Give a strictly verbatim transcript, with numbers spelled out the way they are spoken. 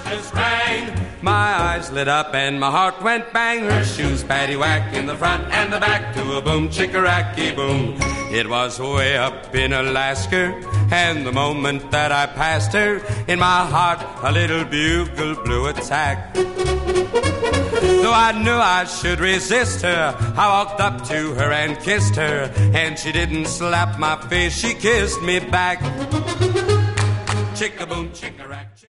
just rang. My eyes lit up and my heart went bang. Her shoes patty-whack in the front and the back to a boom, chickaracky boom. It was way up in Alaska, and the moment that I passed her, in my heart a little bugle blew attack. Though I knew I should resist her, I walked up to her and kissed her, and she didn't slap my face, she kissed me back. Chick-a-boom, chick-a-rack.